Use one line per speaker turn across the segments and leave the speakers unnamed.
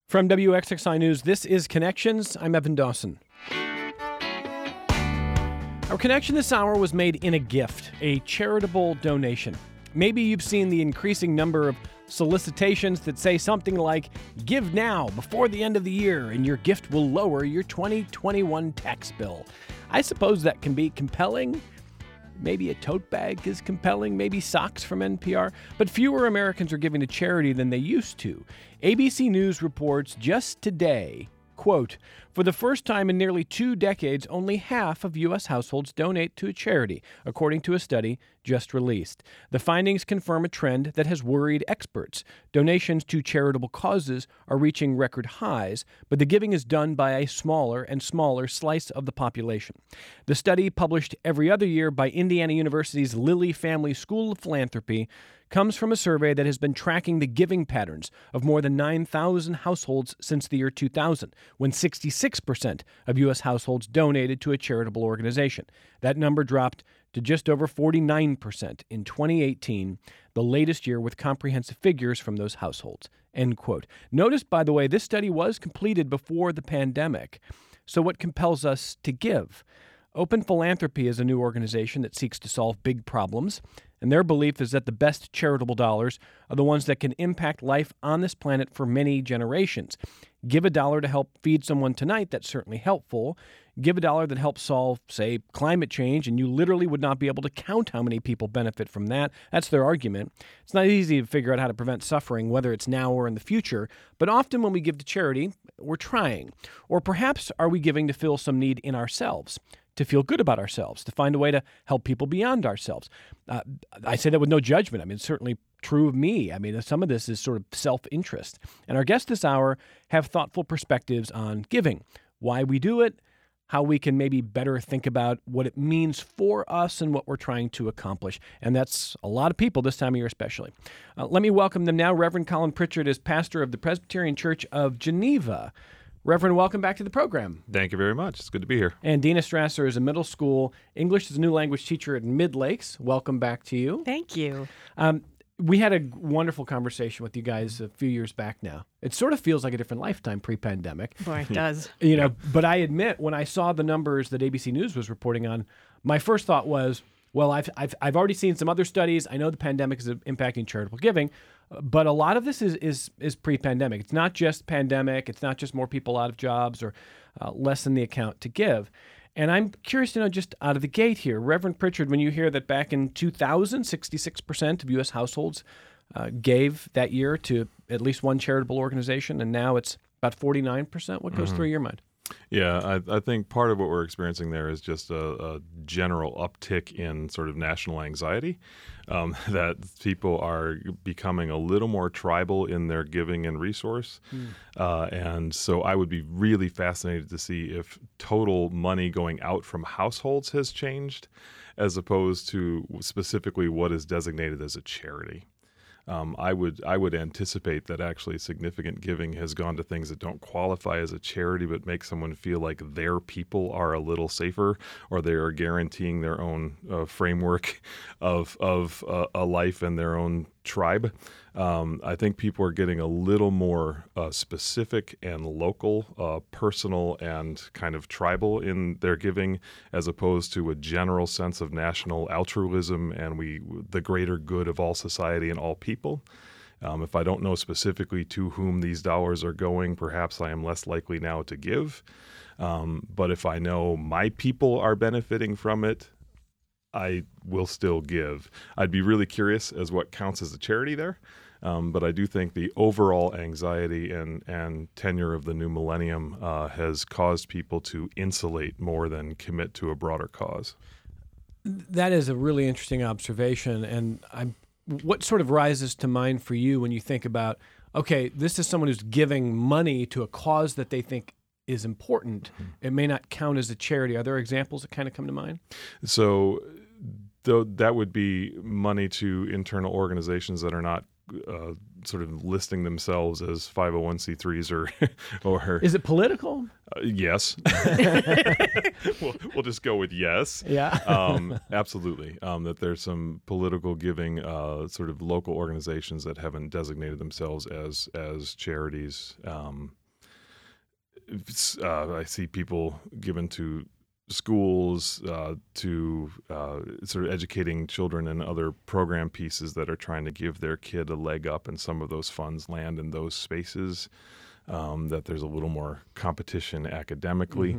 From WXXI News, this is Connections. I'm Evan Dawson. Our connection this hour was made in a gift, a charitable donation. Maybe you've seen the increasing number of solicitations that say something like, give now before the end of the year and your gift will lower your 2021 tax bill. I suppose that can be compelling. Maybe a tote bag is compelling, maybe socks from NPR, but fewer Americans are giving to charity than they used to. ABC News reports just today, quote, for the first time in nearly 2 decades, only half of U.S. households donate to a charity, according to a study just released. The findings confirm a trend that has worried experts. Donations to charitable causes are reaching record highs, but the giving is done by a smaller and smaller slice of the population. The study, published every other year by Indiana University's Lilly Family School of Philanthropy, comes from a survey that has been tracking the giving patterns of more than 9,000 households since the year 2000, when 66% of U.S. households donated to a charitable organization. That number dropped to just over 49% in 2018, the latest year with comprehensive figures from those households, end quote. Notice, by the way, this study was completed before the pandemic. So what compels us to give? Open Philanthropy is a new organization that seeks to solve big problems, and their belief is that the best charitable dollars are the ones that can impact life on this planet for many generations. Give a dollar to help feed someone tonight, that's certainly helpful. Give a dollar that helps solve, say, climate change, and you literally would not be able to count how many people benefit from that. That's their argument. It's not easy to figure out how to prevent suffering, whether it's now or in the future, but often when we give to charity, we're trying. Or perhaps are we giving to fill some need in ourselves? To feel good about ourselves, to find a way to help people beyond ourselves. I say that with no judgment. I mean, it's certainly true of me. I mean, some of this is sort of self-interest. And our guests this hour have thoughtful perspectives on giving, why we do it, how we can maybe better think about what it means for us and what we're trying to accomplish. And that's a lot of people this time of year especially. Let me welcome them now. Reverend Colin Pritchard is pastor of the Presbyterian Church of Geneva. Reverend, welcome back to the program.
Thank you very much. It's good to be here.
And Dina Strasser is a middle school English as a new language teacher at Mid Lakes. Welcome back to you.
Thank you.
We had a wonderful conversation with you guys a few years back now. It sort of feels like a different lifetime pre-pandemic.
Boy, it does.
But I admit, when I saw the numbers that ABC News was reporting on, my first thought was, well, I've already seen some other studies. I know the pandemic is impacting charitable giving, but a lot of this is pre-pandemic. It's not just pandemic. It's not just more people out of jobs or less in the account to give. And I'm curious to know, just out of the gate here, Reverend Pritchard, when you hear that back in 2000, 66% of U.S. households gave that year to at least one charitable organization, and now it's about 49%. What goes through your mind?
Yeah, I think part of what we're experiencing there is just a general uptick in sort of national anxiety, that people are becoming a little more tribal in their giving and resource. And so I would be really fascinated to see if total money going out from households has changed as opposed to specifically what is designated as a charity. I would anticipate that actually significant giving has gone to things that don't qualify as a charity but make someone feel like their people are a little safer, or they are guaranteeing their own framework of a life and their own tribe. I think people are getting a little more specific and local, personal, and kind of tribal in their giving, as opposed to a general sense of national altruism and the greater good of all society and all people. If I don't know specifically to whom these dollars are going, perhaps I am less likely now to give. But if I know my people are benefiting from it, I will still give. I'd be really curious as what counts as a charity there. But I do think the overall anxiety and tenure of the new millennium has caused people to insulate more than commit to a broader cause.
That is a really interesting observation. And what sort of rises to mind for you when you think about, okay, this is someone who's giving money to a cause that they think is important. It may not count as a charity. Are there examples that kind of come to mind?
So though that would be money to internal organizations that are not sort of listing themselves as 501c3s or
Is it political?
Yes. We'll just go with yes.
Yeah.
Absolutely. That there's some political giving, sort of local organizations that haven't designated themselves as charities. I see people given to schools, to sort of educating children and other program pieces that are trying to give their kid a leg up, and some of those funds land in those spaces, that there's a little more competition academically.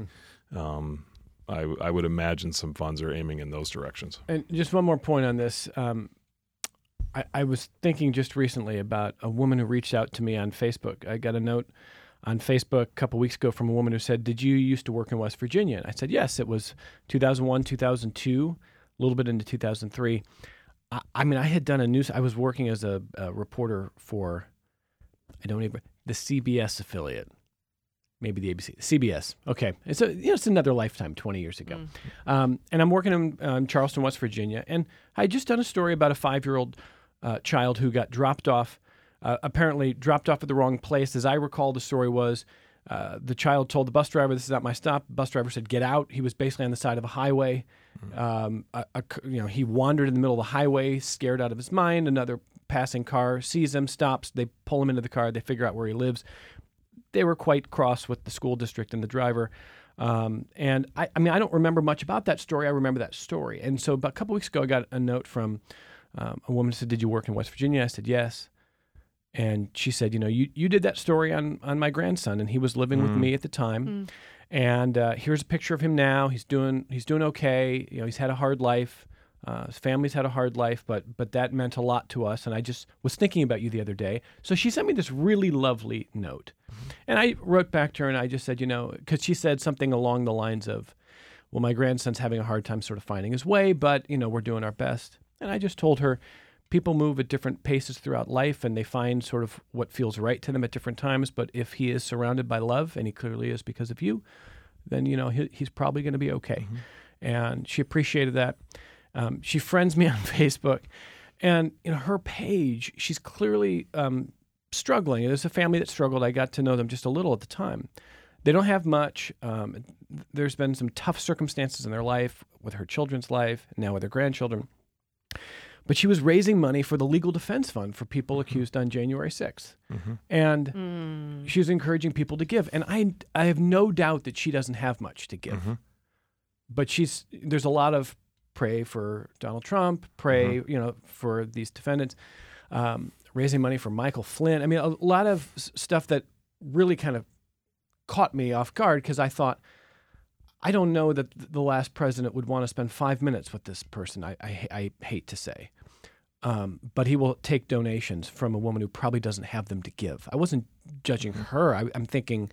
I would imagine some funds are aiming in those directions.
And just one more point on this. I was thinking just recently about a woman who reached out to me on Facebook. I got a note on Facebook a couple weeks ago from a woman who said, "Did you used to work in West Virginia?" And I said, "Yes, it was 2001, 2002, a little bit into 2003. I mean, I had done I was working as a reporter for, the CBS affiliate, maybe the ABC, CBS. Okay. It's another lifetime, 20 years ago. And I'm working in Charleston, West Virginia. And I had just done a story about a 5-year-old child who got dropped off, apparently dropped off at the wrong place. As I recall, the story was the child told the bus driver, "This is not my stop." The bus driver said, "Get out." He was basically on the side of a highway. He wandered in the middle of the highway, scared out of his mind. Another passing car sees him, stops. They pull him into the car. They figure out where he lives. They were quite cross with the school district and the driver. And I don't remember much about that story. I remember that story. And so about a couple weeks ago, I got a note from a woman who said, "Did you work in West Virginia?" I said, "Yes." And she said, you did that story on my grandson, and he was living with me at the time. And here's a picture of him now. He's doing okay. He's had a hard life. His family's had a hard life, but that meant a lot to us. And I just was thinking about you the other day. So she sent me this really lovely note. And I wrote back to her, and I just said, because she said something along the lines of, "Well, my grandson's having a hard time sort of finding his way, but, we're doing our best." And I just told her, people move at different paces throughout life, and they find sort of what feels right to them at different times. But if he is surrounded by love, and he clearly is because of you, then, he's probably going to be okay. And she appreciated that. She friends me on Facebook, and her page, she's clearly struggling. There's a family that struggled. I got to know them just a little at the time. They don't have much. There's been some tough circumstances in their life, with her children's life, now with her grandchildren. But she was raising money for the Legal Defense Fund for people accused on January 6th. And she was encouraging people to give. And I have no doubt that she doesn't have much to give. But there's a lot of pray for Donald Trump, pray, for these defendants, raising money for Michael Flynn. I mean, a lot of stuff that really kind of caught me off guard, because I thought, I don't know that the last president would want to spend 5 minutes with this person, I hate to say. But he will take donations from a woman who probably doesn't have them to give. I wasn't judging her. I'm thinking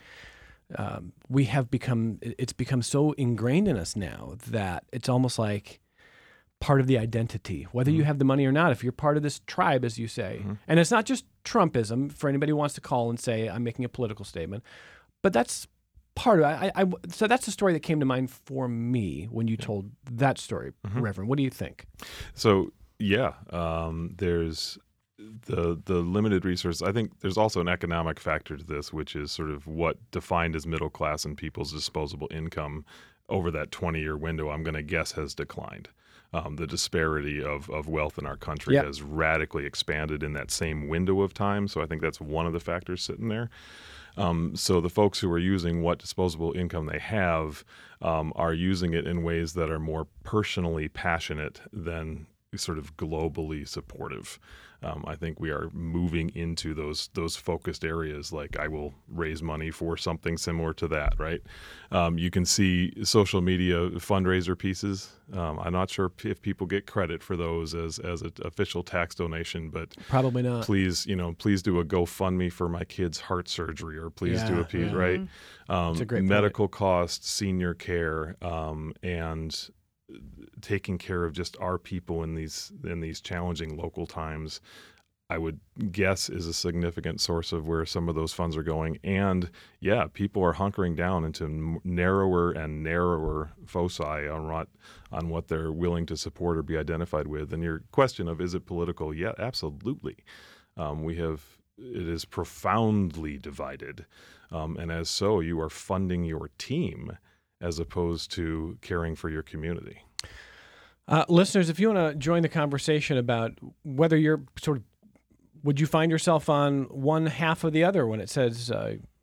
it's become so ingrained in us now that it's almost like part of the identity, whether you have the money or not. If you're part of this tribe, as you say, and it's not just Trumpism, for anybody who wants to call and say, I'm making a political statement, but that's part of it. So that's the story that came to mind for me when you told that story, Reverend. What do you think?
So, there's the limited resources. I think there's also an economic factor to this, which is sort of what defined as middle class and people's disposable income over that 20-year window, I'm going to guess, has declined. The disparity of wealth in our country has radically expanded in that same window of time. So I think that's one of the factors sitting there. So the folks who are using what disposable income they have are using it in ways that are more personally passionate than sort of globally supportive. I think we are moving into those focused areas, like I will raise money for something similar to that, right? You can see social media fundraiser pieces. I'm not sure if people get credit for those as an official tax donation, but
probably not.
Please do a GoFundMe for my kid's heart surgery, or please do a piece, right?
It's a great
medical costs, senior care, and taking care of just our people in these challenging local times, I would guess, is a significant source of where some of those funds are going. And people are hunkering down into narrower and narrower foci on what they're willing to support or be identified with. And your question of, is it political? Yeah, absolutely. It is profoundly divided. And as so, you are funding your team as opposed to caring for your community.
Listeners, if you want to join the conversation about whether you're would you find yourself on one half or the other when it says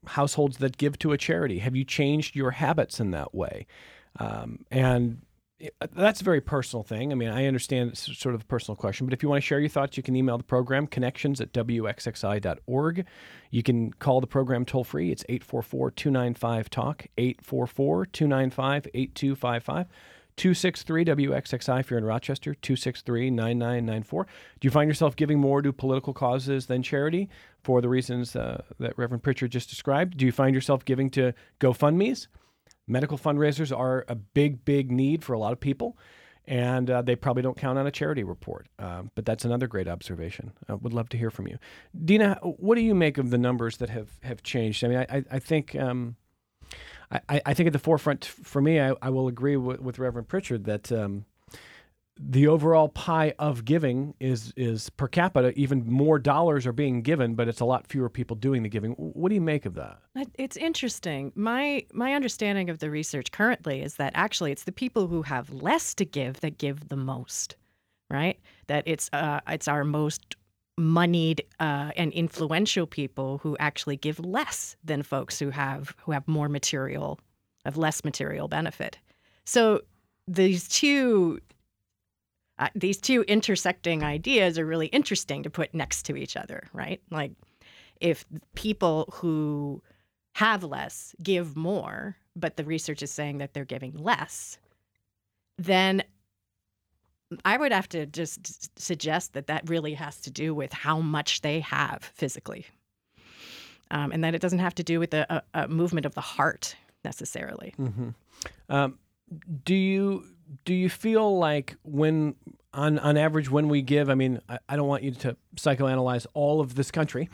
households that give to a charity? Have you changed your habits in that way? And that's a very personal thing. I mean, I understand it's sort of a personal question, but if you want to share your thoughts, you can email the program, connections@wxxi.org. You can call the program toll free. It's 844-295-TALK, 844-295-8255. 263-WXXI if you're in Rochester, 263-9994. Do you find yourself giving more to political causes than charity for the reasons that Reverend Pritchard just described? Do you find yourself giving to GoFundMes? Medical fundraisers are a big, big need for a lot of people, and they probably don't count on a charity report. But that's another great observation. I would love to hear from you. Dina, what do you make of the numbers that have changed? I mean, I think... I think at the forefront for me, I will agree with Reverend Pritchard that the overall pie of giving is per capita. Even more dollars are being given, but it's a lot fewer people doing the giving. What do you make of that?
It's interesting. My understanding of the research currently is that actually it's the people who have less to give that give the most, right? That it's our most moneyed and influential people who actually give less than folks who have more material, have less material benefit. So these two intersecting ideas are really interesting to put next to each other, right? Like if people who have less give more, but the research is saying that they're giving less, then I would have to just suggest that really has to do with how much they have physically, and that it doesn't have to do with a movement of the heart necessarily.
Mm-hmm. Do you feel like when on average when we give? I mean, I don't want you to psychoanalyze all of this country,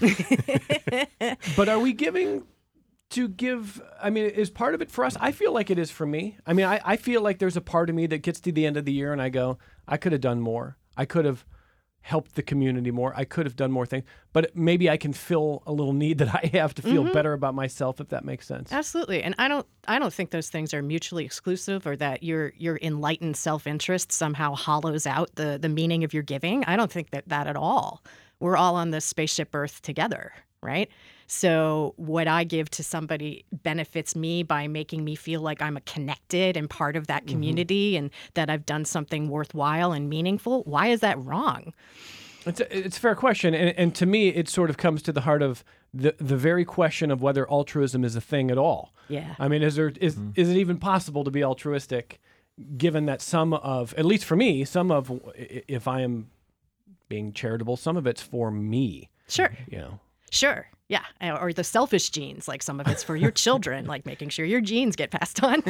but are we giving to give? I mean, is part of it for us? I feel like it is for me. I mean, I feel like there's a part of me that gets to the end of the year and I go, I could have done more. I could have helped the community more. I could have done more things. But maybe I can fill a little need that I have to feel better about myself, if that makes sense.
Absolutely. And I don't think those things are mutually exclusive or that your enlightened self-interest somehow hollows out the meaning of your giving. I don't think that at all. We're all on this spaceship Earth together, right? So what I give to somebody benefits me by making me feel like I'm connected and part of that community and that I've done something worthwhile and meaningful. Why is that wrong?
It's a fair question. And to me, it sort of comes to the heart of the very question of whether altruism is a thing at all.
Yeah.
I mean, is it even possible to be altruistic given that some of, at least for me, if I am being charitable, some of it's for me.
Sure.
You know.
Sure. Yeah. Or the selfish genes, like some of it's for your children, like making sure your genes get passed on.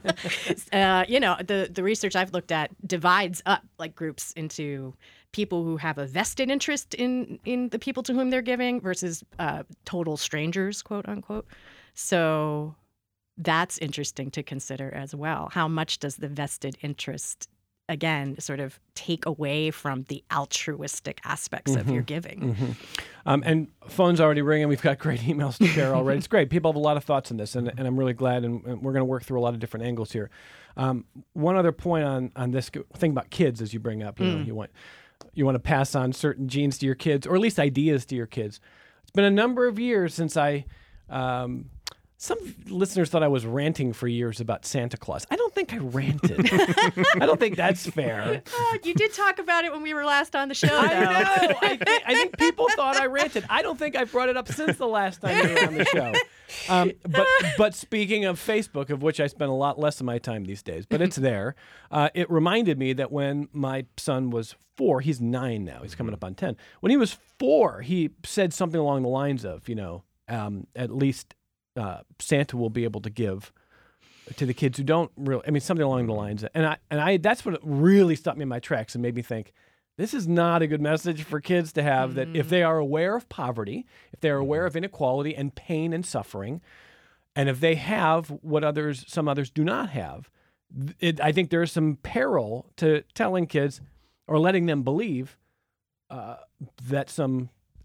The research I've looked at divides up like groups into people who have a vested interest in the people to whom they're giving versus total strangers, quote unquote. So that's interesting to consider as well. How much does the vested interest, again, sort of take away from the altruistic aspects of your giving?
And phone's already ringing. We've got great emails to share already. It's great. People have a lot of thoughts on this, and I'm really glad, and we're going to work through a lot of different angles here. One other point on this thing about kids, as you bring up, you want to pass on certain genes to your kids, or at least ideas to your kids. It's been a number of years since some listeners thought I was ranting for years about Santa Claus. I don't think I ranted. I don't think that's fair.
You did talk about it when we were last on the show, though.
I know. I think people thought I ranted. I don't think I've brought it up since the last time you were on the show. But speaking of Facebook, of which I spend a lot less of my time these days, but it's there, it reminded me that when my son was 4, he's 9 now, he's coming up on 10. When he was 4, he said something along the lines of, at least Santa will be able to give to the kids who don't really, something along the lines. And I that's what really stopped me in my tracks and made me think, this is not a good message for kids to have, that if they are aware of poverty, if they are aware of inequality and pain and suffering, and if they have what some others do not have, I think there's some peril to telling kids or letting them believe that some,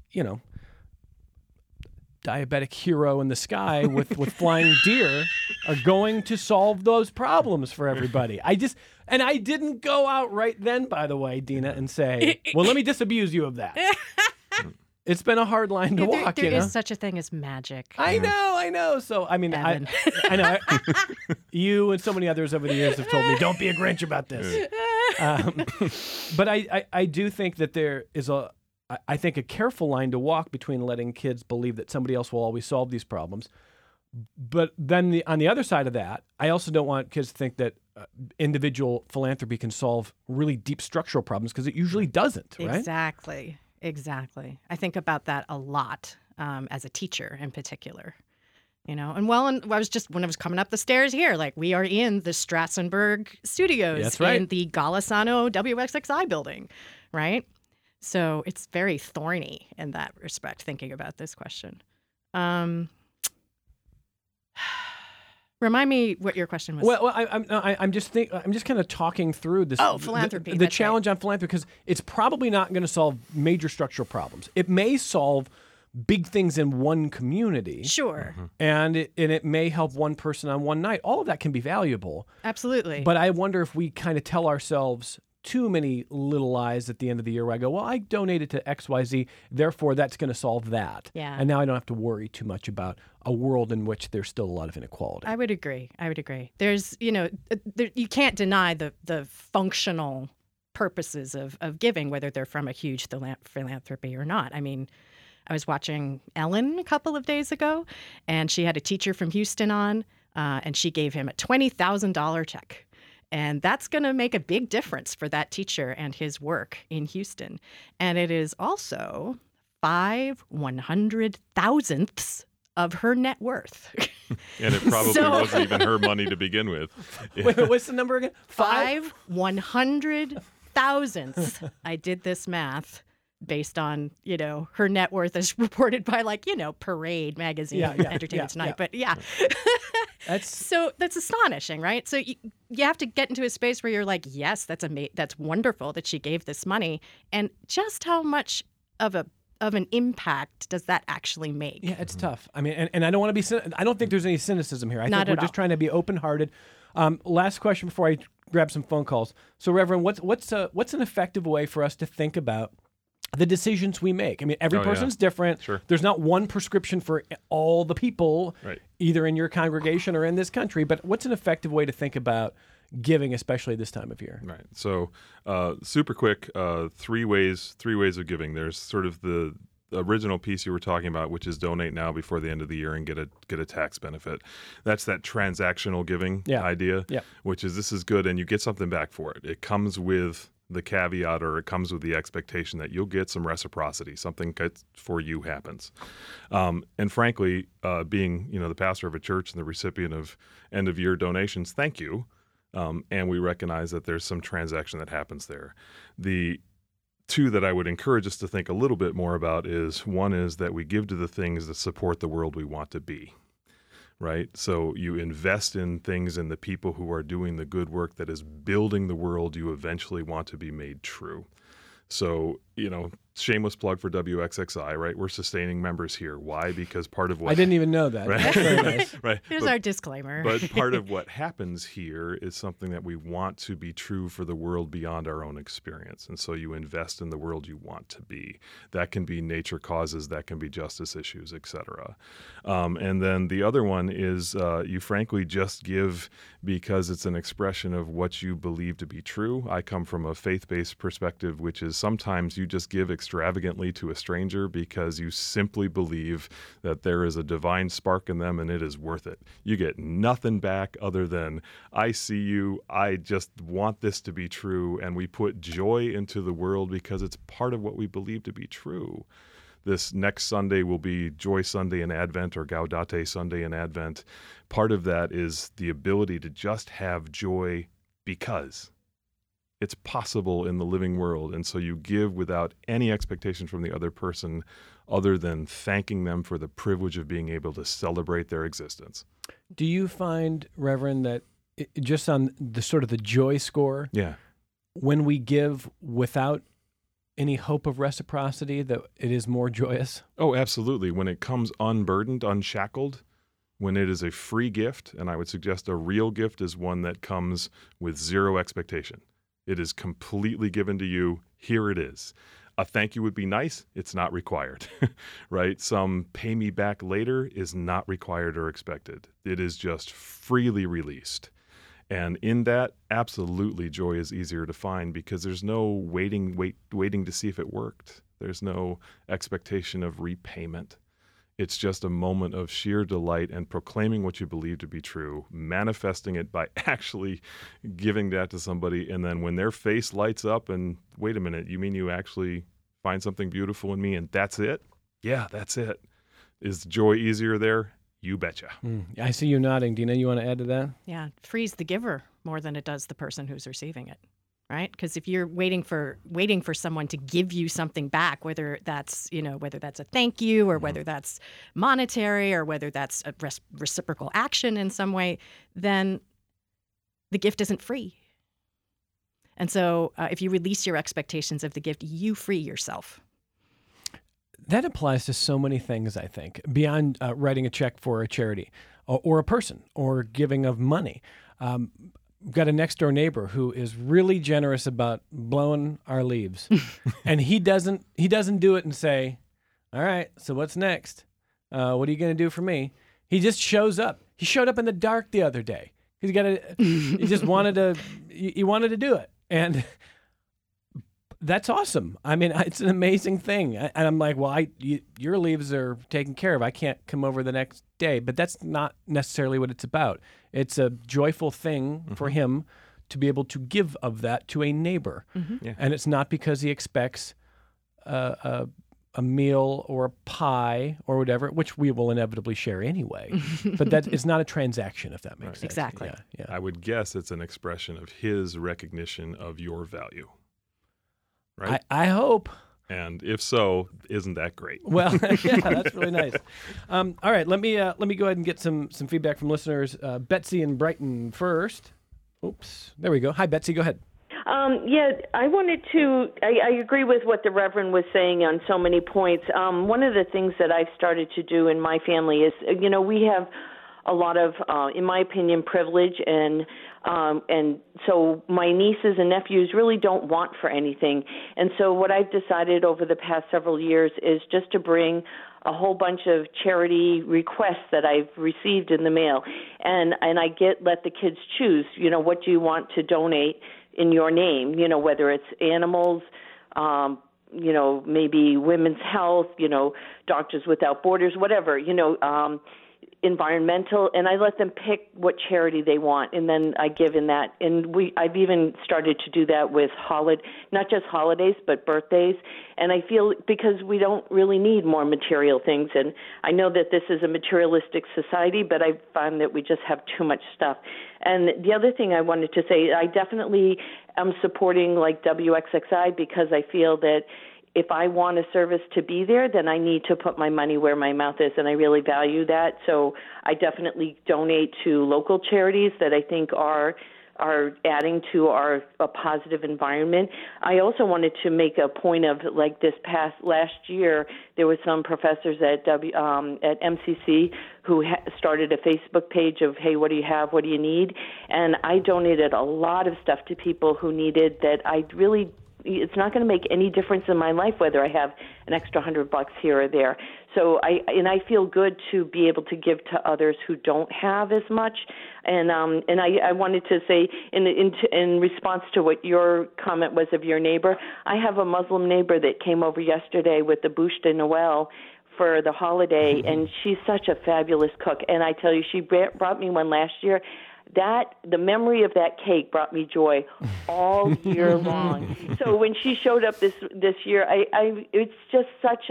diabetic hero in the sky with flying deer are going to solve those problems for everybody. I didn't go out right then, by the way, Dina, and say, well, let me disabuse you of that. it's been a hard line to walk.
There
you know?
is such a thing as magic.
I know. So I mean, I know you and so many others over the years have told me, don't be a Grinch about this. But I do think that there is a careful line to walk between letting kids believe that somebody else will always solve these problems. But then on the other side of that, I also don't want kids to think that individual philanthropy can solve really deep structural problems, because it usually doesn't, right?
Exactly. I think about that a lot as a teacher in particular. And I was just, when I was coming up the stairs here, like, we are in the Strassenberg Studios.
That's right.
In the Golisano WXXI building, right? So it's very thorny in that respect, thinking about this question. Remind me what your question was.
Well, I'm just kind of talking through this.
Oh, philanthropy.
The challenge on philanthropy, because it's probably not going to solve major structural problems. It may solve big things in one community.
Sure.
And it may help one person on one night. All of that can be valuable.
Absolutely.
But I wonder if we kind of tell ourselves too many little lies at the end of the year where I go, well, I donated to XYZ, therefore that's going to solve that.
Yeah.
And now I don't have to worry too much about a world in which there's still a lot of inequality.
I would agree. There's, you can't deny the functional purposes of giving, whether they're from a huge philanthropy or not. I mean, I was watching Ellen a couple of days ago, and she had a teacher from Houston on, and she gave him a $20,000 check. And that's going to make a big difference for that teacher and his work in Houston. And it is also 5/100,000ths of her net worth.
And it probably wasn't even her money to begin with.
Wait, what's the number again?
5/100,000ths. I did this math based on, her net worth as reported by, Parade magazine, Entertainment Tonight. But so that's astonishing, right? So you have to get into a space where you're like, yes, that's wonderful that she gave this money, and just how much of an impact does that actually make?
Yeah, it's tough. I mean, and I don't want to be. I don't think there's any cynicism here. I think we're just trying to be open-hearted. Last question before I grab some phone calls. So, Reverend, what's an effective way for us to think about the decisions we make? I mean, every person's different.
Sure.
There's not one prescription for all the people,
right,
either in your congregation or in this country. But what's an effective way to think about giving, especially this time of year?
Right. So, super quick, three ways of giving. There's sort of the original piece you were talking about, which is donate now before the end of the year and get a tax benefit. That's that transactional giving idea, which is, this is good and you get something back for it. It comes with the caveat, or it comes with the expectation that you'll get some reciprocity, something good for you happens. And frankly, being the pastor of a church and the recipient of end of year donations, thank you. And we recognize that there's some transaction that happens there. The two that I would encourage us to think a little bit more about is, one is that we give to the things that support the world we want to be. Right? So you invest in things and the people who are doing the good work that is building the world you eventually want to be made true. So, shameless plug for WXXI, right? We're sustaining members here. Why? Because part of what...
I didn't even know that.
Right?
That's very nice.
Right.
Here's our disclaimer.
But part of what happens here is something that we want to be true for the world beyond our own experience. And so you invest in the world you want to be. That can be nature causes, that can be justice issues, et cetera. And then the other one is you frankly just give because it's an expression of what you believe to be true. I come from a faith-based perspective, which is sometimes you just give extravagantly to a stranger because you simply believe that there is a divine spark in them and it is worth it. You get nothing back other than, I see you, I just want this to be true, and we put joy into the world because it's part of what we believe to be true. This next Sunday will be Joy Sunday in Advent, or Gaudete Sunday in Advent. Part of that is the ability to just have joy because it's possible in the living world. And so you give without any expectation from the other person other than thanking them for the privilege of being able to celebrate their existence.
Do you find, Reverend, that just on the sort of the joy score, when we give without any hope of reciprocity, that it is more joyous?
Oh, absolutely. When it comes unburdened, unshackled, when it is a free gift, and I would suggest a real gift is one that comes with zero expectation. It is completely given to you. Here it is. A thank you would be nice. It's not required, right? Some pay me back later is not required or expected. It is just freely released. And in that, absolutely, joy is easier to find because there's no waiting to see if it worked. There's no expectation of repayment. It's just a moment of sheer delight and proclaiming what you believe to be true, manifesting it by actually giving that to somebody. And then when their face lights up and, wait a minute, you mean you actually find something beautiful in me and that's it? Yeah, that's it. Is joy easier there? You betcha.
I see you nodding. Dina, you want to add to that?
Yeah, it frees the giver more than it does the person who's receiving it, right? Because if you're waiting for someone to give you something back, whether that's a thank you or whether that's monetary or whether that's a reciprocal action in some way, then the gift isn't free. And so if you release your expectations of the gift, you free yourself.
That applies to so many things, I think, beyond writing a check for a charity or a person or giving of money. We've got a next door neighbor who is really generous about blowing our leaves. And he doesn't do it and say, all right, so what's next? What are you going to do for me? He just shows up. He showed up in the dark the other day. He just wanted to do it. And that's awesome. I mean, it's an amazing thing. And I'm like, well, your leaves are taken care of. I can't come over the next day. But that's not necessarily what it's about. It's a joyful thing for him to be able to give of that to a neighbor. Yeah. And it's not because he expects a meal or a pie or whatever, which we will inevitably share anyway. But that is not a transaction, if that makes sense.
Exactly.
Yeah.
I would guess it's an expression of his recognition of your value. Right?
I hope.
And if so, isn't that great?
Well, yeah, that's really nice. All right, let me go ahead and get some feedback from listeners. Betsy in Brighton first. Oops, there we go. Hi, Betsy. Go ahead.
I wanted to. I agree with what the Reverend was saying on so many points. One of the things that I've started to do in my family is, we have a lot of, in my opinion, privilege, and so my nieces and nephews really don't want for anything. And so what I've decided over the past several years is just to bring a whole bunch of charity requests that I've received in the mail, and I let the kids choose. What do you want to donate in your name? Whether it's animals, maybe women's health, Doctors Without Borders, whatever, environmental, and I let them pick what charity they want, and then I give in that. And I've even started to do that with not just holidays, but birthdays. And I feel because we don't really need more material things, and I know that this is a materialistic society, but I find that we just have too much stuff. And the other thing I wanted to say, I definitely am supporting like WXXI because I feel that if I want a service to be there, then I need to put my money where my mouth is, and I really value that. So I definitely donate to local charities that I think are adding to a positive environment. I also wanted to make a point of, like, last year, there were some professors at MCC who started a Facebook page of, hey, what do you have, what do you need? And I donated a lot of stuff to people who needed that. It's not going to make any difference in my life whether I have an extra $100 here or there. So I feel good to be able to give to others who don't have as much. And I wanted to say in response to what your comment was of your neighbor, I have a Muslim neighbor that came over yesterday with the Bouche de Noël for the holiday, and she's such a fabulous cook. And I tell you, she brought me one last year. The memory of that cake brought me joy all year long. So when she showed up this year, it's just such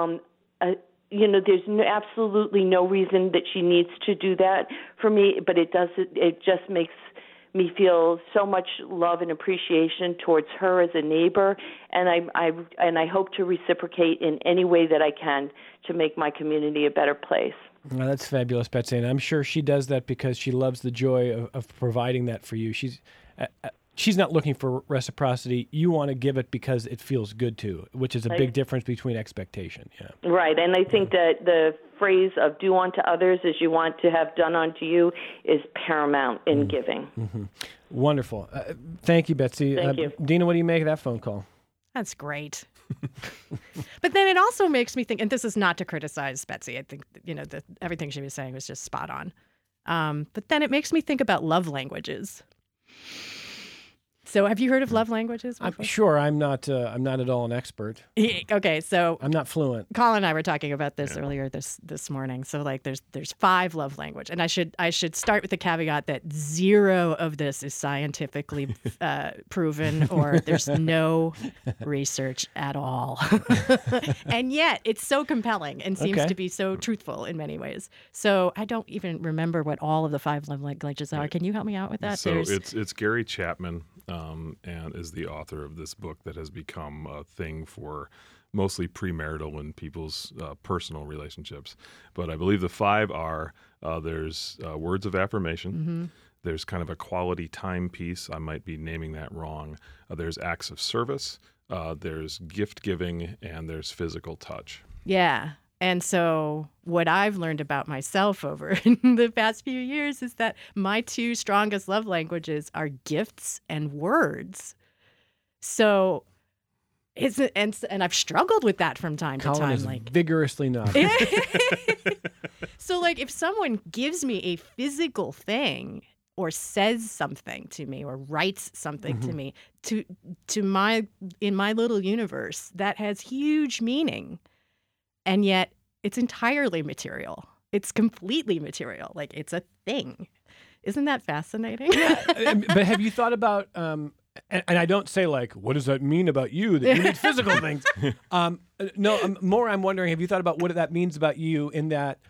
there's absolutely no reason that she needs to do that for me, but it just makes me feel so much love and appreciation towards her as a neighbor, and I hope to reciprocate in any way that I can to make my community a better place.
Well, that's fabulous, Betsy, and I'm sure she does that because she loves the joy of providing that for you. She's not looking for reciprocity. You want to give it because it feels good to, which is a big difference between expectation. Yeah. Right,
and I think that the phrase of do unto others as you want to have done unto you is paramount in giving. Mm-hmm.
Wonderful. Thank you, Betsy.
Thank you.
Dina, what do you make of that phone call?
That's great. But then it also makes me think, and this is not to criticize Betsy. I think, everything she was saying was just spot on. But then it makes me think about love languages. So have you heard of love languages before?
Sure, I'm not at all an expert.
Okay, so
I'm not fluent.
Colin and I were talking about this earlier this morning. So there's 5 love language, and I should start with the caveat that 0 of this is scientifically proven, or there's no research at all. And yet it's so compelling and seems to be so truthful in many ways. So I don't even remember what all of the 5 love languages are. Can you help me out with that?
So it's Gary Chapman. And is the author of this book that has become a thing for mostly premarital and people's personal relationships. But I believe the 5 are there's words of affirmation. There's kind of a quality time piece. I might be naming that wrong. There's acts of service. There's gift giving, and there's physical touch.
Yeah. And so what I've learned about myself over the past few years is that my 2 strongest love languages are gifts and words. So and I've struggled with that from time to time.
Colin is vigorously nodding.
So if someone gives me a physical thing or says something to me or writes something to me in my little universe, that has huge meaning. And yet it's entirely material. It's completely material. It's a thing. Isn't that fascinating?
But have you thought about, and I don't say what does that mean about you that you need physical things? More I'm wondering, have you thought about what that means about you in that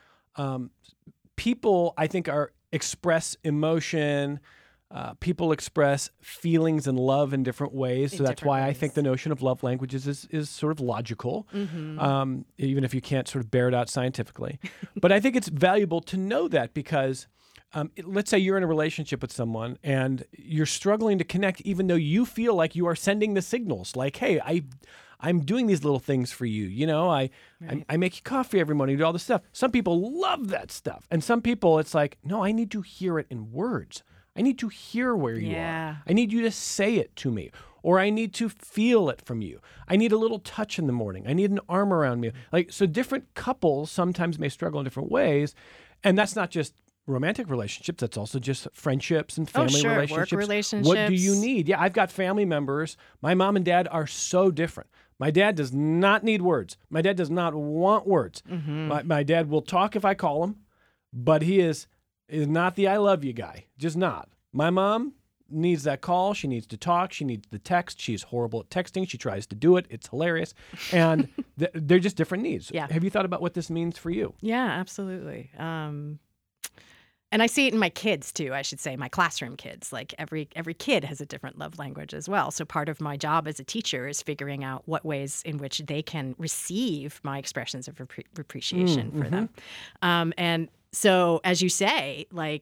people, I think, express emotion. People express feelings and love in different ways. So that's why I think the notion of love languages is sort of logical, even if you can't sort of bear it out scientifically. But I think it's valuable to know that because let's say you're in a relationship with someone and you're struggling to connect even though you feel like you are sending the signals like, hey, I'm doing these little things for you. I make you coffee every morning, do all this stuff. Some people love that stuff. And some people it's like, no, I need to hear it in words. I need to hear where you are. I need you to say it to me, or I need to feel it from you. I need a little touch in the morning. I need an arm around me. So different couples sometimes may struggle in different ways, and that's not just romantic relationships. That's also just friendships and family relationships.
Work relationships.
What do you need? Yeah, I've got family members. My mom and dad are so different. My dad does not need words. My dad does not want words. My dad will talk if I call him, but he is not the I love you guy. Just not. My mom needs that call. She needs to talk. She needs the text. She's horrible at texting. She tries to do it. It's hilarious. And they're just different needs.
Yeah.
Have you thought about what this means for you?
Yeah, absolutely. And I see it in my kids too, I should say, my classroom kids. Every kid has a different love language as well. So part of my job as a teacher is figuring out what ways in which they can receive my expressions of appreciation for them. And so, as you say,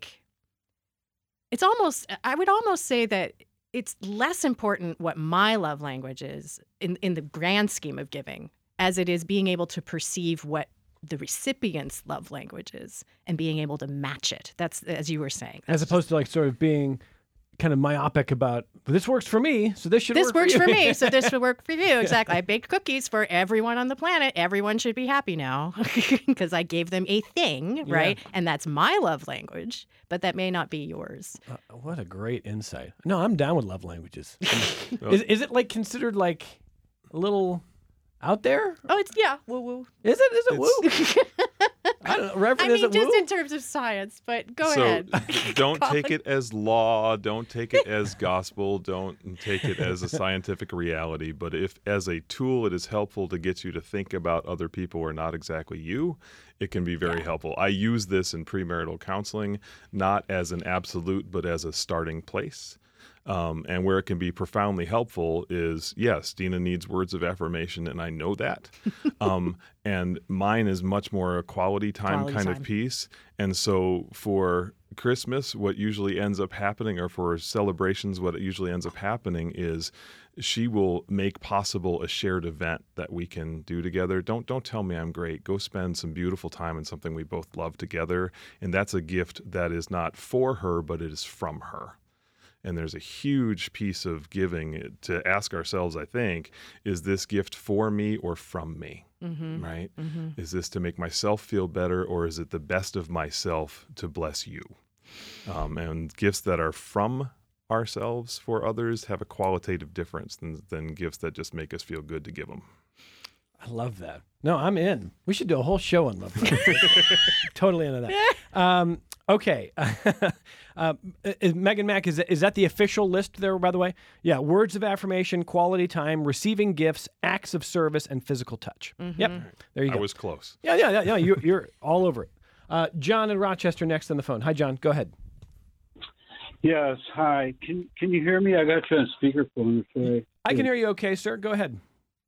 I would almost say that it's less important what my love language is in the grand scheme of giving, as it is being able to perceive what the recipient's love language is and being able to match it. That's, as you were saying.
As opposed to sort of being kind of myopic about, this works for me, so this should work for you.
This works for me, so this should work for you. Exactly. I baked cookies for everyone on the planet. Everyone should be happy now because I gave them a thing, right? And that's my love language, but that may not be yours.
What a great insight. No, I'm down with love languages. Is it considered a little out there?
Oh, it's, woo-woo.
Is it woo? I don't know. Reverend, is it
just
woo?
in terms of science, but go ahead.
Don't take it as law. Don't take it as gospel. Don't take it as a scientific reality. But if, as a tool, it is helpful to get you to think about other people who are not exactly you, it can be very helpful. I use this in premarital counseling, not as an absolute, but as a starting place. And where it can be profoundly helpful is, yes, Dina needs words of affirmation, and I know that. And mine is much more a quality time of piece. And so for Christmas, what usually ends up happening, or for celebrations, what it usually ends up happening is she will make possible a shared event that we can do together. Don't tell me I'm great. Go spend some beautiful time in something we both love together. And that's a gift that is not for her, but it is from her. And there's a huge piece of giving to ask ourselves, I think, is this gift for me or from me? Right? Is this to make myself feel better, or is it the best of myself to bless you? And gifts that are from ourselves for others have a qualitative difference than gifts that just make us feel good to give them.
I love that. No, I'm in. We should do a whole show on love. Totally into that. Okay. Megan Mack, is that the official list there, by the way? Yeah. Words of affirmation, quality time, receiving gifts, acts of service, and physical touch. Yep. There you go.
I was close.
Yeah. You're all over it. John in Rochester next on the phone. Hi, John. Go ahead.
Yes. Hi. Can you hear me? I got you on speakerphone.
I can hear you okay, sir. Go ahead.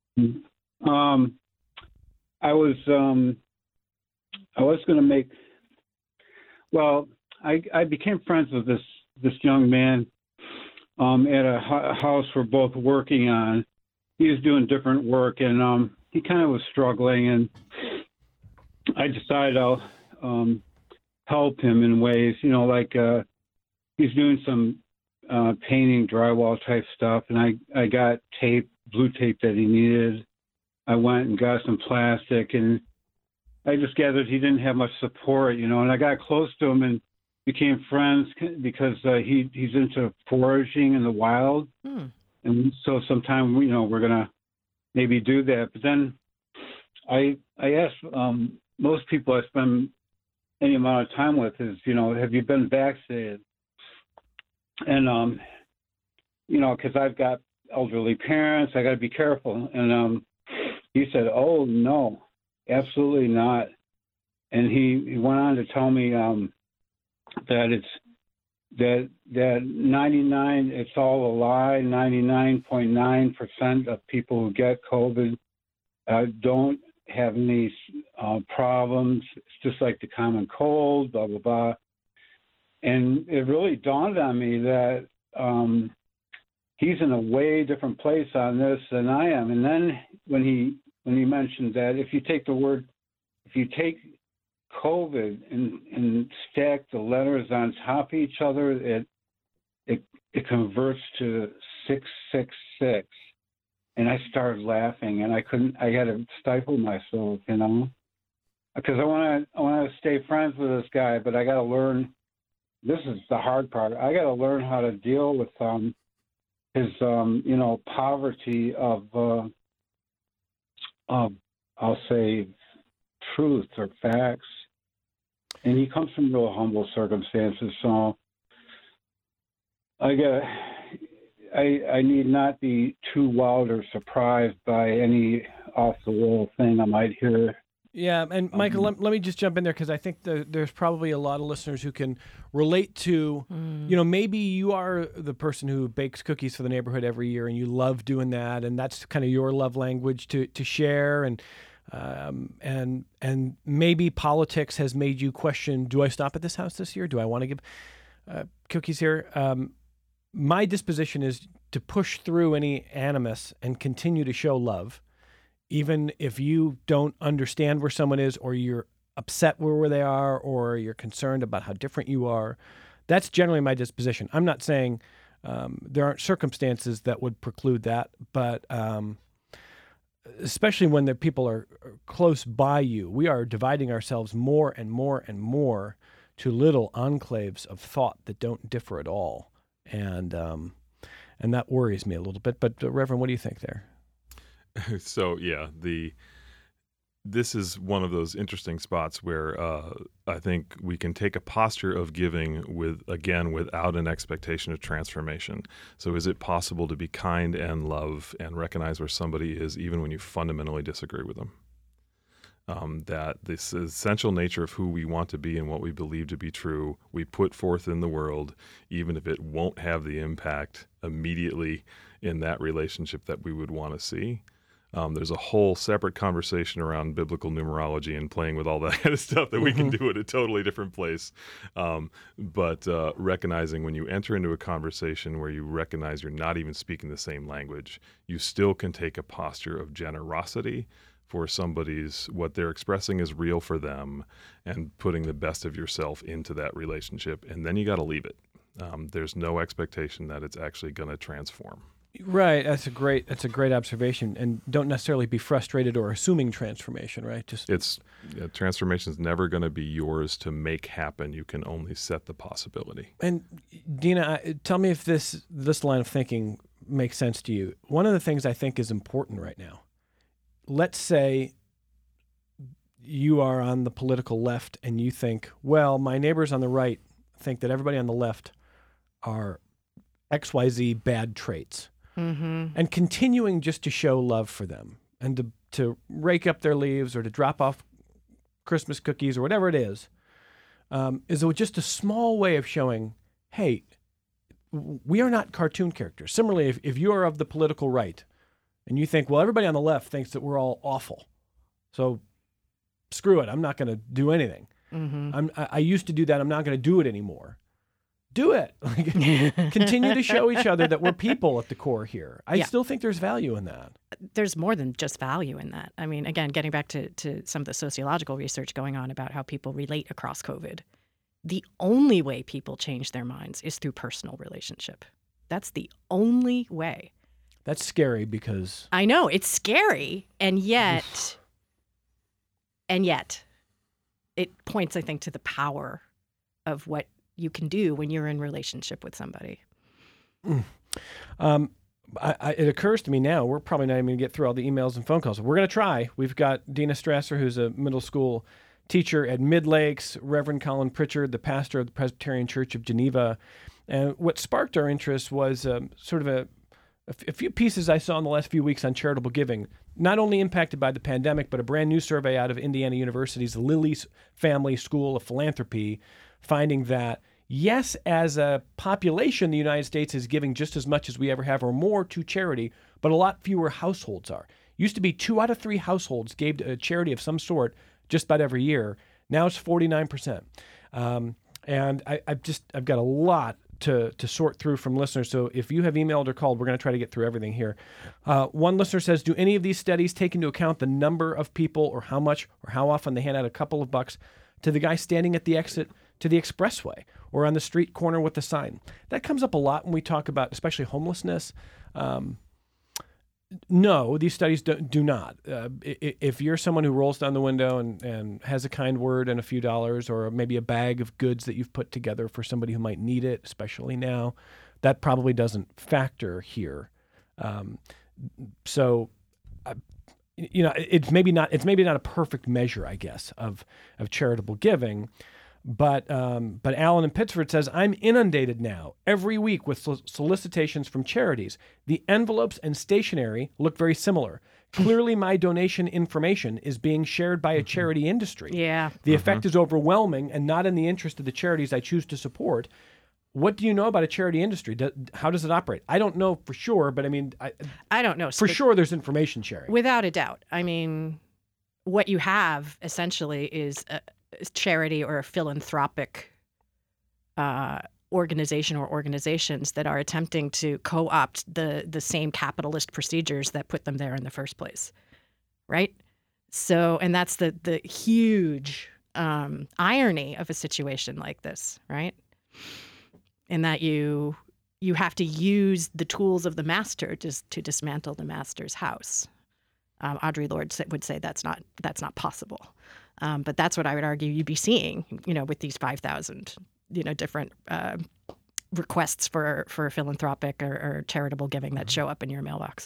I was going to make. Well, I became friends with this young man at a house we're both working on. He was doing different work, and he kind of was struggling, and I decided I'll help him in ways, like he's doing some painting, drywall type stuff, and I got blue tape that he needed. I went and got some plastic, and I just gathered he didn't have much support, and I got close to him and became friends because he's into foraging in the wild. And so sometime, we're going to maybe do that. But then I asked most people I spend any amount of time with is, have you been vaccinated? And, because I've got elderly parents, I got to be careful. And he said, oh, no, absolutely not. And he went on to tell me that that 99, it's all a lie. 99.9% of people who get COVID don't have any problems. It's just like the common cold, blah, blah, blah. And it really dawned on me that he's in a way different place on this than I am. And then when he mentioned that if you take COVID and stack the letters on top of each other, it converts to 666. And I started laughing, and I had to stifle myself, because I want to stay friends with this guy, but I got to learn. This is the hard part. I got to learn how to deal with his poverty of I'll say truth or facts. And he comes from real humble circumstances, so I need not be too wild or surprised by any off-the-wall thing I might hear.
Yeah, and Michael, let me just jump in there because I think there's probably a lot of listeners who can relate to, maybe you are the person who bakes cookies for the neighborhood every year and you love doing that, and that's kind of your love language to share, and maybe politics has made you question, do I stop at this house this year? Do I want to give cookies here? My disposition is to push through any animus and continue to show love, even if you don't understand where someone is, or you're upset where they are, or you're concerned about how different you are. That's generally my disposition. I'm not saying there aren't circumstances that would preclude that, but especially when the people are close by you, we are dividing ourselves more and more and more to little enclaves of thought that don't differ at all. And that worries me a little bit. But Reverend, what do you think there?
So, yeah, this is one of those interesting spots where I think we can take a posture of giving without an expectation of transformation. So is it possible to be kind and love and recognize where somebody is even when you fundamentally disagree with them? That this essential nature of who we want to be and what we believe to be true, we put forth in the world, even if it won't have the impact immediately in that relationship that we would want to see. There's a whole separate conversation around biblical numerology and playing with all that kind of stuff that we can do at a totally different place. But recognizing when you enter into a conversation where you recognize you're not even speaking the same language, you still can take a posture of generosity for what they're expressing is real for them, and putting the best of yourself into that relationship. And then you got to leave it. there's no expectation that it's actually going to transform.
Right. That's a great observation. And don't necessarily be frustrated or assuming transformation, right?
Transformation is never going to be yours to make happen. You can only set the possibility.
And Dina, tell me if this line of thinking makes sense to you. One of the things I think is important right now, let's say you are on the political left and you think, well, my neighbors on the right think that everybody on the left are XYZ bad traits. Mm-hmm. And continuing just to show love for them and to rake up their leaves or to drop off Christmas cookies or whatever it is just a small way of showing, hey, we are not cartoon characters. Similarly, if you are of the political right and you think, well, everybody on the left thinks that we're all awful, so screw it, I'm not going to do anything. Mm-hmm. I used to do that. I'm not going to do it anymore. Do it. Continue to show each other that we're people at the core here. I still think there's value in that.
There's more than just value in that. I mean, again, getting back to some of the sociological research going on about how people relate across COVID, the only way people change their minds is through personal relationship. That's the only way.
That's scary because...
I know, it's scary, and yet it points, I think, to the power of what you can do when you're in relationship with somebody.
It occurs to me now, we're probably not even going to get through all the emails and phone calls. We're going to try. We've got Dina Strasser, who's a middle school teacher at Mid Lakes, Reverend Colin Pritchard, the pastor of the Presbyterian Church of Geneva. And what sparked our interest was sort of a few pieces I saw in the last few weeks on charitable giving, not only impacted by the pandemic, but a brand new survey out of Indiana University's Lilly Family School of Philanthropy, finding that, yes, as a population, the United States is giving just as much as we ever have or more to charity, but a lot fewer households are. Used to be 2 out of 3 households gave to a charity of some sort just about every year. Now it's 49%. And I've got a lot to sort through from listeners. So if you have emailed or called, we're going to try to get through everything here. One listener says, do any of these studies take into account the number of people or how much or how often they hand out a couple of bucks to the guy standing at the exit to the expressway or on the street corner with the sign? That comes up a lot when we talk about especially homelessness. No, these studies do not. If you're someone who rolls down the window and has a kind word and a few dollars or maybe a bag of goods that you've put together for somebody who might need it, especially now, that probably doesn't factor here. It's maybe not a perfect measure, I guess, of charitable giving. But Alan in Pittsford says, I'm inundated now every week with solicitations from charities. The envelopes and stationery look very similar. Clearly, my donation information is being shared by a charity industry.
Yeah.
The effect is overwhelming and not in the interest of the charities I choose to support. What do you know about a charity industry? How does it operate? I don't know for sure, but I mean,
I don't know.
For sure, there's information sharing.
Without a doubt. I mean, what you have essentially is a charity or a philanthropic organization or organizations that are attempting to co-opt the same capitalist procedures that put them there in the first place, right? So, and that's the huge irony of a situation like this, right? In that you have to use the tools of the master to dismantle the master's house. Audre Lorde would say that's not possible. But that's what I would argue you'd be seeing, with these 5,000, different requests for philanthropic or charitable giving that show up in your mailbox.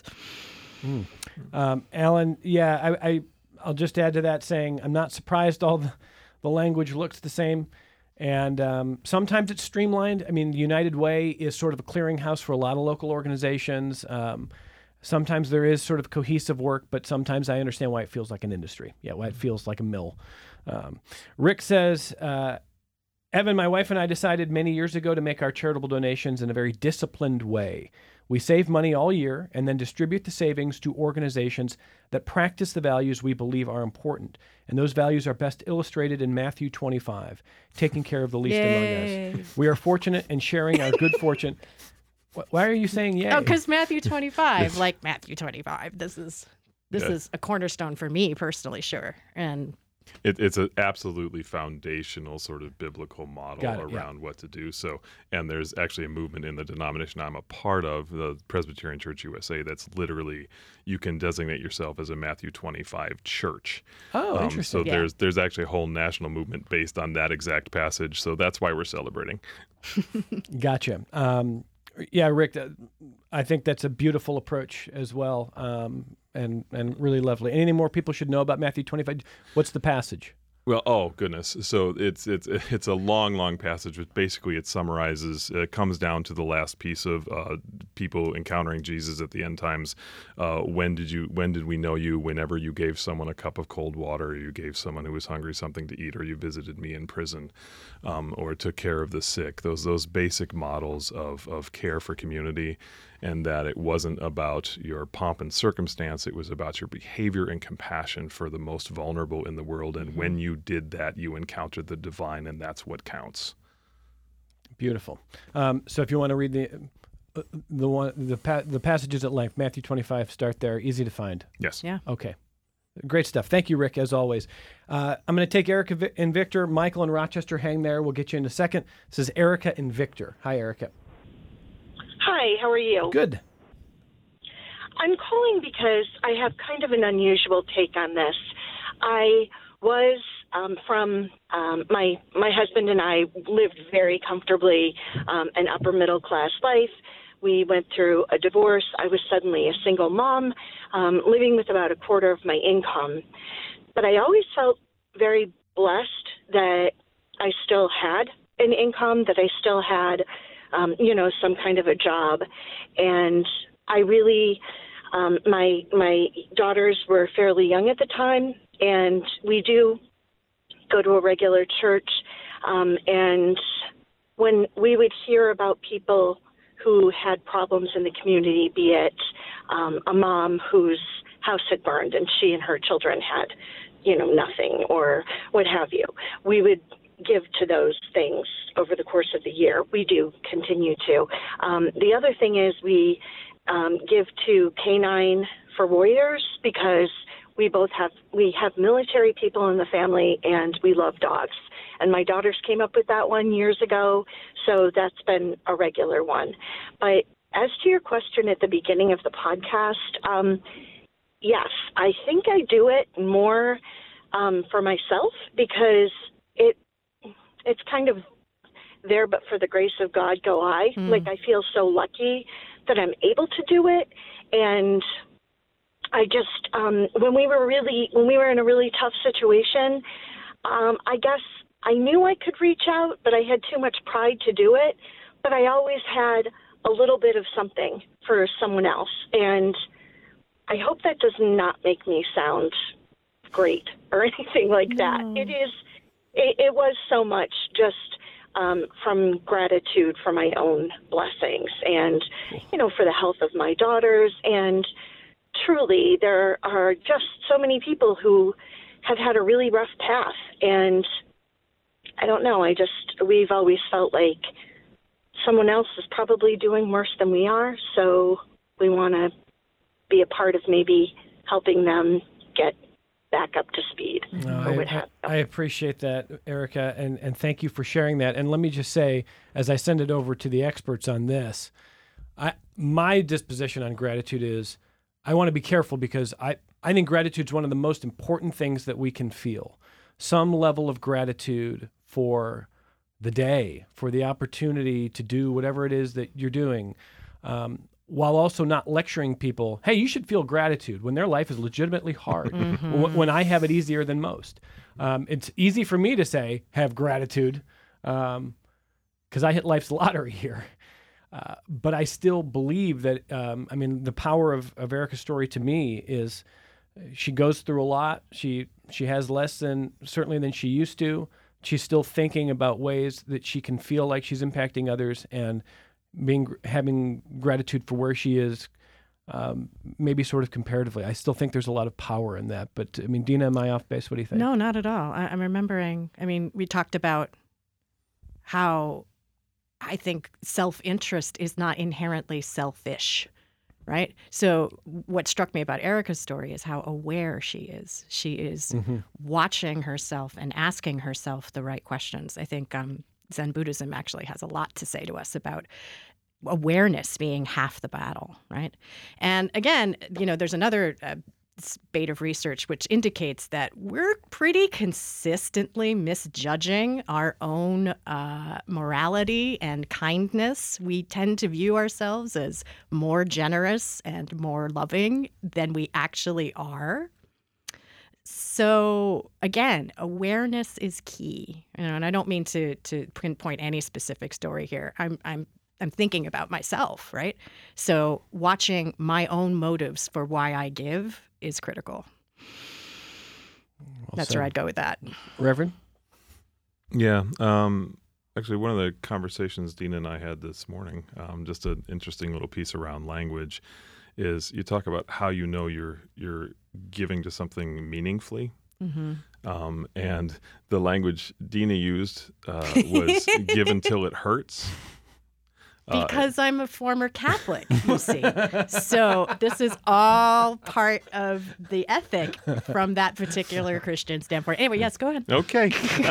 Alan, yeah, I'll just add to that saying I'm not surprised all the language looks the same. And sometimes it's streamlined. I mean, the United Way is sort of a clearinghouse for a lot of local organizations. Sometimes there is sort of cohesive work, but sometimes I understand why it feels like an industry. Yeah, why it feels like a mill. Rick says, Evan, my wife and I decided many years ago to make our charitable donations in a very disciplined way. We save money all year and then distribute the savings to organizations that practice the values we believe are important. And those values are best illustrated in Matthew 25, taking care of the least among us. We are fortunate in sharing our good fortune. Why are you saying yay?
Oh, because Matthew 25, like Matthew 25. This is a cornerstone for me personally, sure. And
It's an absolutely foundational sort of biblical model
Got it,
around what to do. So, and there's actually a movement in the denomination I'm a part of, the Presbyterian Church USA, that's literally, you can designate yourself as a Matthew 25 church.
Oh, interesting.
So there's actually a whole national movement based on that exact passage. So that's why we're celebrating.
Gotcha. Yeah, Rick, I think that's a beautiful approach as well, and really lovely. Anything more people should know about Matthew 25? What's the passage?
Well, oh goodness! So it's a long passage, but basically it summarizes. It comes down to the last piece of people encountering Jesus at the end times. When did we know you? Whenever you gave someone a cup of cold water, or you gave someone who was hungry something to eat, or you visited me in prison, or took care of the sick. Those basic models of care for community. And that it wasn't about your pomp and circumstance, it was about your behavior and compassion for the most vulnerable in the world. And when you did that, you encountered the divine, and that's what counts.
Beautiful. So if you want to read the passages at length, Matthew 25, start there. Easy to find.
Yes.
Yeah.
Okay. Great stuff. Thank you, Rick, as always. I'm going to take Erica and Victor. Michael and Rochester, hang there. We'll get you in a second. This is Erica and Victor. Hi, Erica.
Hi, how are you?
Good.
I'm calling because I have kind of an unusual take on this. I was my husband and I lived very comfortably an upper middle class life. We went through a divorce. I was suddenly a single mom, living with about a quarter of my income. But I always felt very blessed that I still had an income, that I still had some kind of a job. And I really, my daughters were fairly young at the time, and we do go to a regular church. And when we would hear about people who had problems in the community, be it a mom whose house had burned and she and her children had, nothing or what have you, we would give to those things over the course of the year. We do continue to. The other thing is we give to K9 for Warriors because we have military people in the family and we love dogs. And my daughters came up with that one years ago, so that's been a regular one. But as to your question at the beginning of the podcast, yes, I think I do it more for myself because it's kind of there, but for the grace of God go I. Like, I feel so lucky that I'm able to do it. And I just, when we were in a really tough situation, I guess I knew I could reach out, but I had too much pride to do it. But I always had a little bit of something for someone else. And I hope that does not make me sound great or anything like that. It was so much just from gratitude for my own blessings and, for the health of my daughters. And truly, there are just so many people who have had a really rough path. And I don't know, we've always felt like someone else is probably doing worse than we are. So we want to be a part of maybe helping them get back up to speed.
I appreciate that, Erica, and thank you for sharing that. And let me just say, as I send it over to the experts on this, my disposition on gratitude is I want to be careful because I think gratitude is one of the most important things that we can feel. Some level of gratitude for the day, for the opportunity to do whatever it is that you're doing, while also not lecturing people, hey, you should feel gratitude when their life is legitimately hard, when I have it easier than most. It's easy for me to say, have gratitude, because I hit life's lottery here. But I still believe that, the power of Erica's story to me is she goes through a lot. She has less than she used to. She's still thinking about ways that she can feel like she's impacting others and having gratitude for where she is, maybe sort of comparatively. I still think there's a lot of power in that. But, Dina, am I off base? What do you think?
No, not at all. I'm remembering, we talked about how I think self-interest is not inherently selfish, right? So what struck me about Erica's story is how aware she is. She is watching herself and asking herself the right questions. I think Zen Buddhism actually has a lot to say to us about awareness being half the battle, right? And again, there's another spate of research which indicates that we're pretty consistently misjudging our own morality and kindness. We tend to view ourselves as more generous and more loving than we actually are. So again, awareness is key. And I don't mean to pinpoint any specific story here. I'm thinking about myself, right? So watching my own motives for why I give is critical. That's where I'd go with that.
Reverend?
Yeah. Actually, one of the conversations Dina and I had this morning, just an interesting little piece around language, is you talk about how you know you're giving to something meaningfully. And the language Dina used was give until it hurts.
Because I'm a former Catholic, you see. So this is all part of the ethic from that particular Christian standpoint. Anyway, yes, go ahead.
Okay.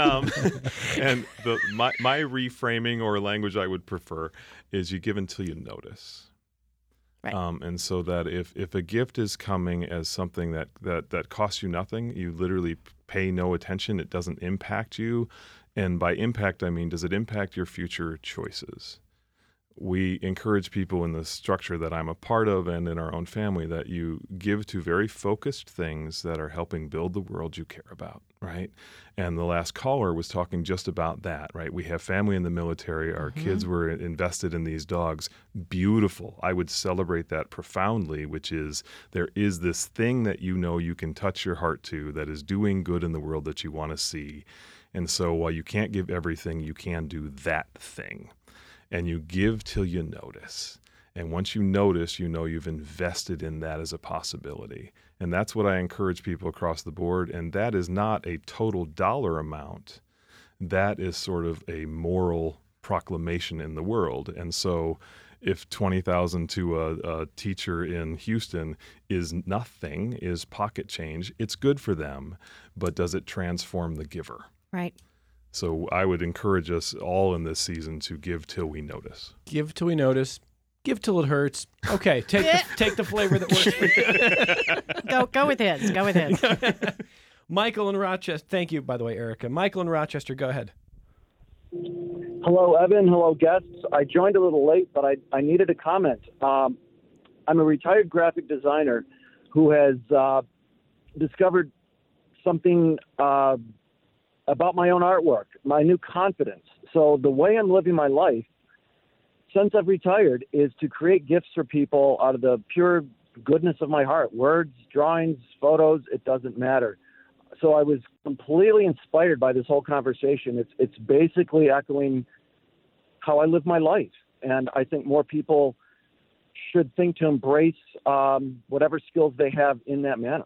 And my reframing or language I would prefer is you give until you notice.
Right.
And so that if a gift is coming as something that costs you nothing, you literally pay no attention, it doesn't impact you. And by impact, I mean, does it impact your future choices? We encourage people in the structure that I'm a part of and in our own family that you give to very focused things that are helping build the world you care about, right? And the last caller was talking just about that, right? We have family in the military. Our kids were invested in these dogs. Beautiful. I would celebrate that profoundly, which is there is this thing that you can touch your heart to that is doing good in the world that you want to see. And so while you can't give everything, you can do that thing. And you give till you notice. And once you notice, you've invested in that as a possibility. And that's what I encourage people across the board. And that is not a total dollar amount. That is sort of a moral proclamation in the world. And so if $20,000 to a teacher in Houston is nothing, is pocket change, it's good for them. But does it transform the giver?
Right.
So I would encourage us all in this season to give till we notice.
Give till we notice. Give till it hurts. Okay, take the flavor that works for you.
Go with his. Go with his.
Michael in Rochester. Thank you, by the way, Erica. Michael in Rochester, go ahead.
Hello, Evan. Hello, guests. I joined a little late, but I needed a comment. I'm a retired graphic designer who has discovered something about my own artwork, my new confidence. So the way I'm living my life since I've retired is to create gifts for people out of the pure goodness of my heart. Words, drawings, photos, it doesn't matter. So I was completely inspired by this whole conversation. It's basically echoing how I live my life. And I think more people should think to embrace whatever skills they have in that manner.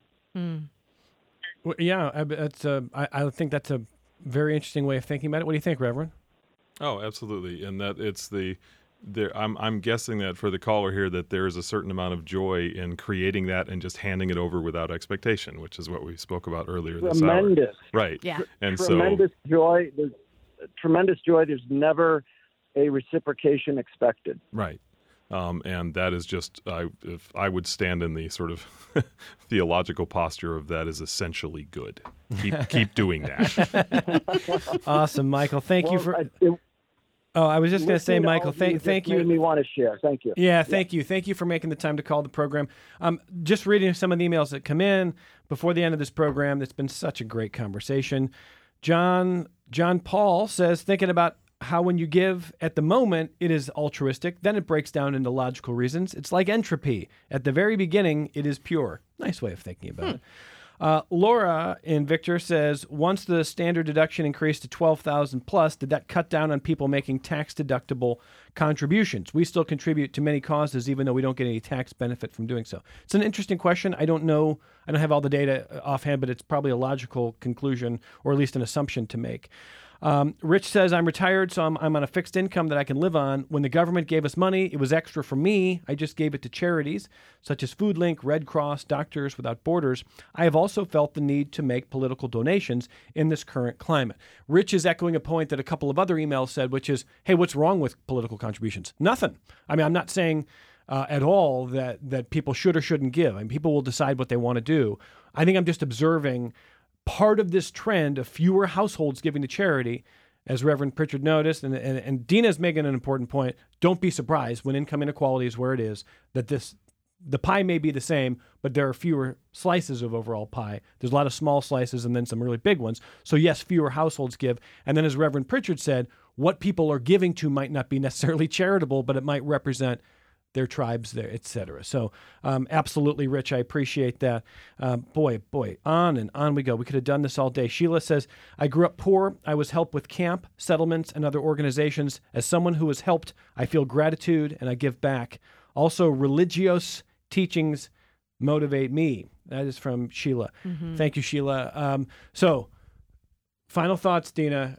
Well, yeah, I think that's a very interesting way of thinking about it. What do you think, Reverend?
Oh, absolutely. And that it's I'm guessing that for the caller here that there is a certain amount of joy in creating that and just handing it over without expectation, which is what we spoke about earlier this hour.
Tremendous.
Right.
Yeah.
And
tremendous joy. There's tremendous joy. There's never a reciprocation expected.
Right. And that is just, if I would stand in the sort of theological posture of that is essentially good. Keep doing that.
Awesome, Michael. Thank you for... I was just going to say, Michael, thank you.
Made me want to share. Thank you.
Yeah, thank you. Thank you for making the time to call the program. Just reading some of the emails that come in before the end of this program. It's been such a great conversation. John Paul says, thinking about how when you give at the moment, it is altruistic. Then it breaks down into logical reasons. It's like entropy. At the very beginning, it is pure. Nice way of thinking about it. Laura in Victor says, once the standard deduction increased to $12,000 plus, did that cut down on people making tax-deductible contributions? We still contribute to many causes, even though we don't get any tax benefit from doing so. It's an interesting question. I don't know. I don't have all the data offhand, but it's probably a logical conclusion, or at least an assumption to make. Rich says, I'm retired, so I'm on a fixed income that I can live on. When the government gave us money, it was extra for me. I just gave it to charities such as FoodLink, Red Cross, Doctors Without Borders. I have also felt the need to make political donations in this current climate. Rich is echoing a point that a couple of other emails said, which is, hey, what's wrong with political contributions? Nothing. I mean, I'm not saying at all that people should or shouldn't give. I mean, people will decide what they want to do. I think I'm just observing part of this trend of fewer households giving to charity, as Reverend Pritchard noticed, and Dina's making an important point. Don't be surprised when income inequality is where it is, that the pie may be the same, but there are fewer slices of overall pie. There's a lot of small slices and then some really big ones. So yes, fewer households give. And then as Reverend Pritchard said, what people are giving to might not be necessarily charitable, but it might represent their tribes there, et cetera. So absolutely, Rich, I appreciate that. Boy, on and on we go. We could have done this all day. Sheila says, I grew up poor. I was helped with camp, settlements, and other organizations. As someone who was helped, I feel gratitude and I give back. Also, religious teachings motivate me. That is from Sheila. Mm-hmm. Thank you, Sheila. So, final thoughts, Dina.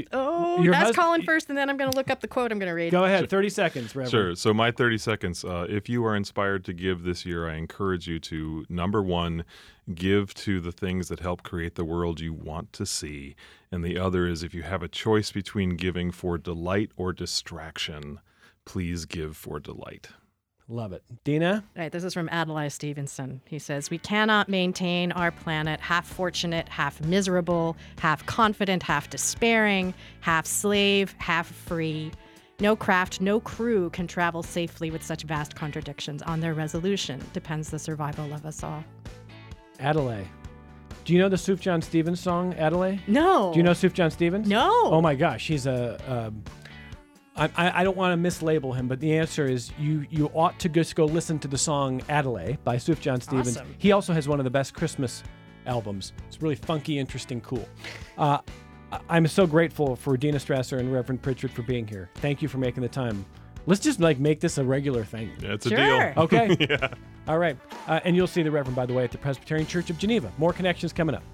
That's Colin first, and then I'm going to look up the quote I'm going to read.
Go ahead, 30 seconds, Reverend.
Sure. So my 30 seconds, if you are inspired to give this year, I encourage you to, number one, give to the things that help create the world you want to see. And the other is, if you have a choice between giving for delight or distraction, please give for delight.
Love it. Dina?
All right, this is from Adlai Stevenson. He says, we cannot maintain our planet half fortunate, half miserable, half confident, half despairing, half slave, half free. No craft, no crew can travel safely with such vast contradictions. On their resolution depends the survival of us all.
Adelaide. Do you know the Sufjan Stevens song, Adelaide?
No.
Do you know Sufjan Stevens?
No.
Oh my gosh, he's I don't want to mislabel him, but the answer is you ought to just go listen to the song Adelaide by Sufjan Stevens.
Awesome.
He also has one of the best Christmas albums. It's really funky, interesting, cool. I'm so grateful for Dina Strasser and Reverend Pritchard for being here. Thank you for making the time. Let's just make this a regular thing.
Yeah, it's a deal.
Okay?
Yeah.
All right. And you'll see the Reverend, by the way, at the Presbyterian Church of Geneva. More connections coming up.